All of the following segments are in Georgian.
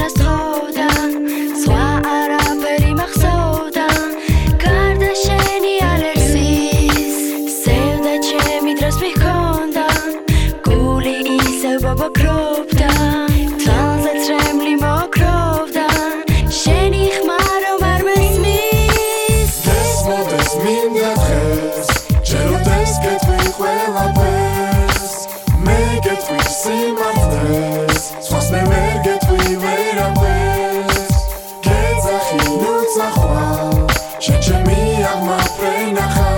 از خودم سوا عربری مخصودم کرده شنی الرسیس سوده چه میدرس میکندم گولی ایسه بابا کروبدم تنزه ترملی ما کروبدم شنیخ مرو مرمسمیس Desmo desminda tres Čero desket vi hvala pes Meget vi simartes Swas me merget vi vera pes Gedza chinut zachwal Sheche mi agma preinacha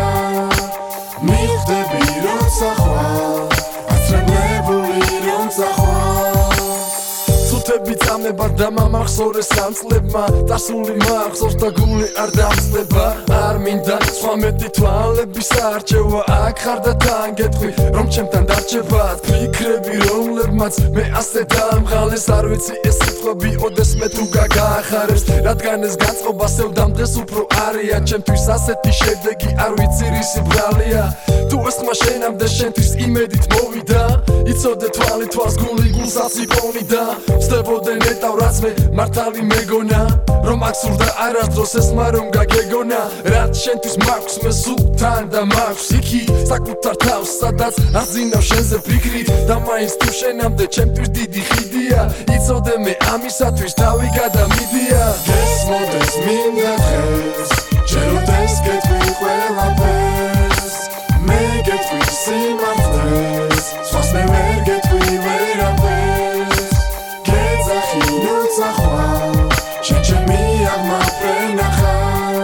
Mich de birot zachwal Atrem lebu irot zachwal Ცუთები წამებარდა მახსოვრე სამწლებმა დასული მახსოვს და გული არ დამწდება არ მინდა სხვა მეტი თვალების არჩევა აქ ხარ და თან გეტყვი რომ ჩემთან დარჩებათ ფიქრები რომლებმაც მე ასე დამღალეს არ ვიცი ეს სიტყვები ოდესმე თუ გაგახარებს რადგან ეს განწყობა სევდამდეს უფრო არია ჩემთვის ასეთი შედეგი არ ვიცი რისი ბრალია თუ ეს მაშენამდე შენთვის იმედით მოვიდა იცოდე თვალი თვალს გული გულსაც იპონიდა ვსდებოდე ნეტავ რაც მე მართალი მეგონა რომ აქ სურდა არასდროს ეს მა რომ გაგეგონა რაც შენთვის მაქვს მე სულ თან და მაქვს იქი საკუთარ თავს სადაც აზინავ შენზე ფიქრით და მაინც თუ შენამდე ჩემთვის დიდი ხიდია იცოდე მე ამისათვის თავი გადამიდია Desmodes მინდა დღეს ჯერო დესკეთვი ყველა պես მე გეთვი სიმართლეს სხვას მე ვერ გეთვი ვერაფერს გეძახი ნუცახვალ შენ ჩემი აღმა პრენახა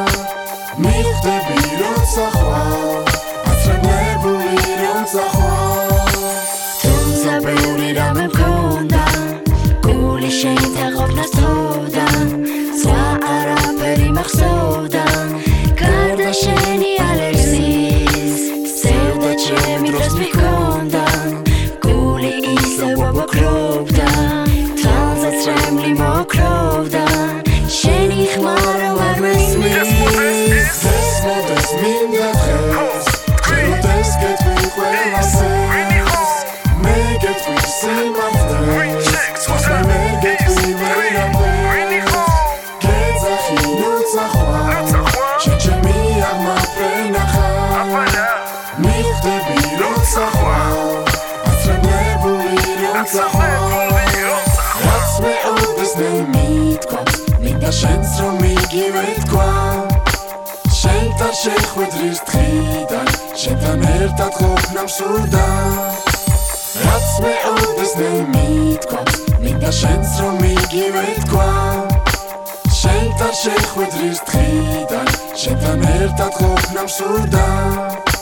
მიხვდები როცა ხვალ აცრებლებული როცა ხვალ თუმცა ბევრი რამე მქონდა გული შენთან ყოფნას თოვდა სხვა არაფერი მახსოვდა გარდა შენი ალერსის სევდა ჩემი დროს მიქონდა გული ისევ მოკროვდა თვალზე წრემლი მოკროვდა შენი ხმა რომ არ მესმის Desmodes მინდა დღეს ჯერო დესკეთვი ყველა պես მე გეთვი სიმართლეს სხვას მე გეთვი ვერაფერს გეძახი ნუცახვალ შენ ჩემი აღმა პრენახა მიხვდები როცა ხვალ აცრებლებული როცა ხვალ რაც მეოდეს ნემითქვამს მინდა შენს რომ იგივე თქვა შენთან შეხვედრის დღიდან შენთან ერთად ყოფნა მსურდა რაც მეოდეს ნემითქვამს მინდა შენს რომ იგივე თქვა შენთან შეხვედრის დღიდან შენთან ერთად ყოფნა მსურდა